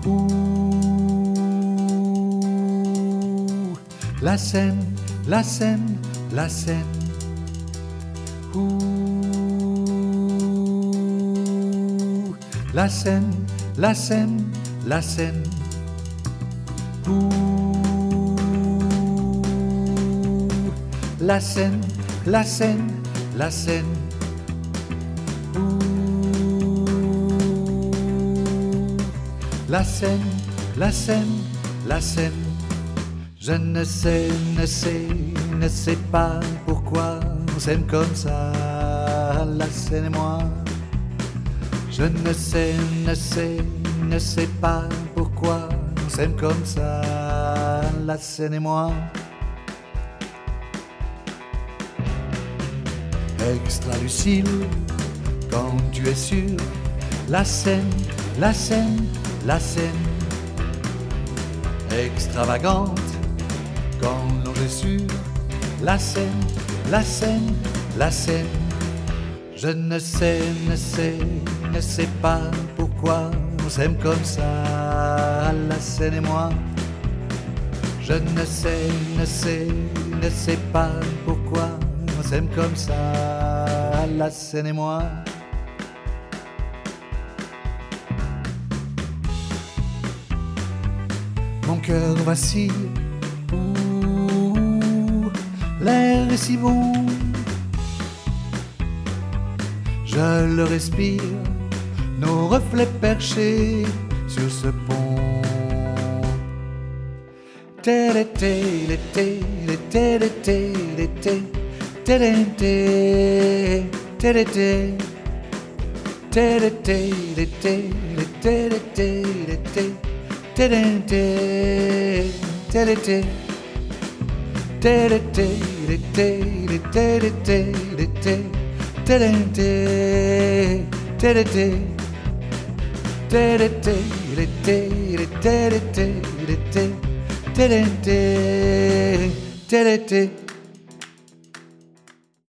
Ouh, la Seine, la Seine, la Seine. Ouh, la Seine, la Seine, la Seine. Ouh, la Seine, la Seine, la Seine. Ouh, la Seine, la Seine, la Seine. Je ne sais pas pourquoi on s'aime comme ça, la Seine et moi. Je ne sais pas pourquoi on s'aime comme ça, la Seine et moi. Extra lucide, quand tu es sûr, la Seine, la Seine, la Seine. Extravagante, quand l'on est sûr, la Seine, la Seine, la Seine. Je ne sais pas pourquoi on s'aime comme ça, la Seine et moi. Je ne sais pas pourquoi on s'aime comme ça, la Seine et moi. Mon cœur vacille, ouh, l'air est si bon. Je le respire, nos reflets perchés sur ce pont. Télété, l'été, l'été, l'été, l'été, télété, télété, télété, l'été, l'été, l'été, l'été, télété, télété, télété, l'été, l'été, l'été, l'été. Télété, télété, télété, l'été, l'été, l'été, l'été, télété, télété.